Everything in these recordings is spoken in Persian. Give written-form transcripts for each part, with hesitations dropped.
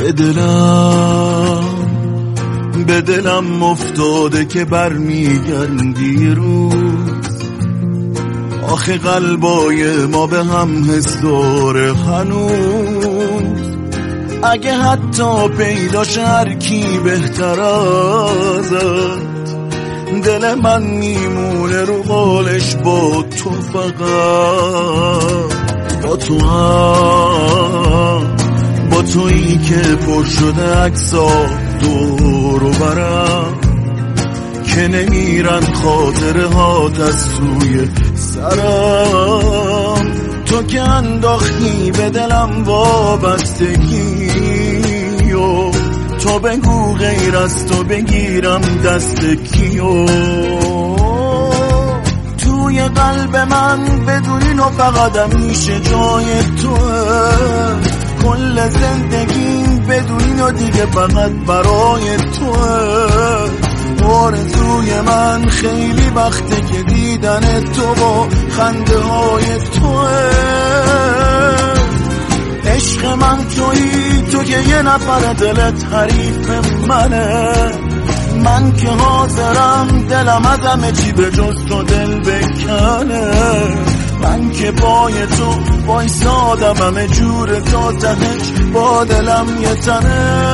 به دلم افتاده که برمیگردی روز. آخه قلبای ما به هم حس داره هنوز. اگه حتی پیداش هر کی بهتر ازت، دل من میمونه رو قالش با تو، فقط با تویی که پر شده عکسا دور و برم، که نمیرن خاطره هات از سوی سرم. تو که انداختی به دلم وابستگی و تو بگو غیر از تو بگیرم دست کیو. توی قلب من بدونین و فقط همیشه جای توه. کل زندگیم بدونین و دیگه فقط برای توه. آرزوی من خیلی وقته که دیدن تو با خنده های توه. عشق من تویی، تو که یه نفر دلت حریف منه. من که حاضرم دلم از همه چی به جز تو دل بکنه. من که پای تو وایسادم همه جور تا تهش با دلم یه تنه.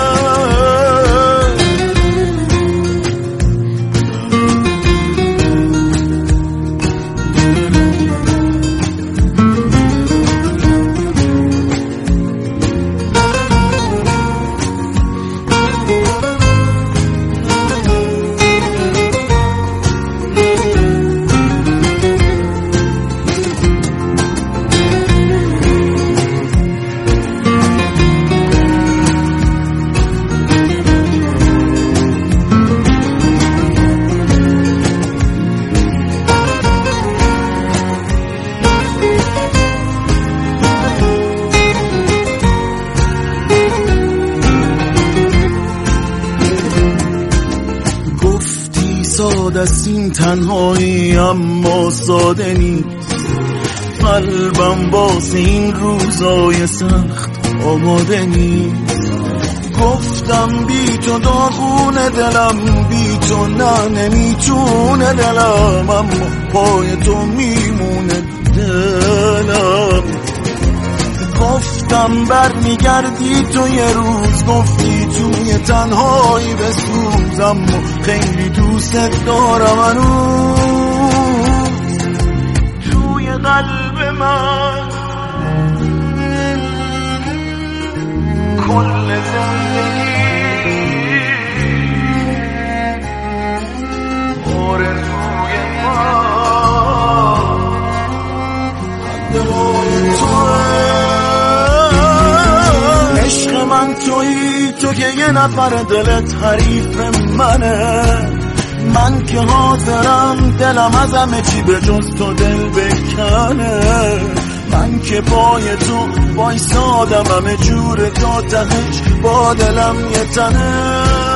ساده است این تنهایی اما ساده نیست. قلبم واسه این روزای سخت آماده نیست. گفتم بی تو داغونه دلم، بی تو نه نمیتونه دلم، اما پای تو میمونه دلم. گفتم برمیگردی تو یه روز، گفتی توی تنهایی بسوز، اما خیلی دوست دارم هنوز. توی قلب من کل زندگی آرزوی من تویی، تو که یه نفر دلت حریف منه. من که حاضرم دلم از همه چی به جز تو دل بکنه. من که پای تو وایسادم همه جور تا تهش با دلم یه تنه.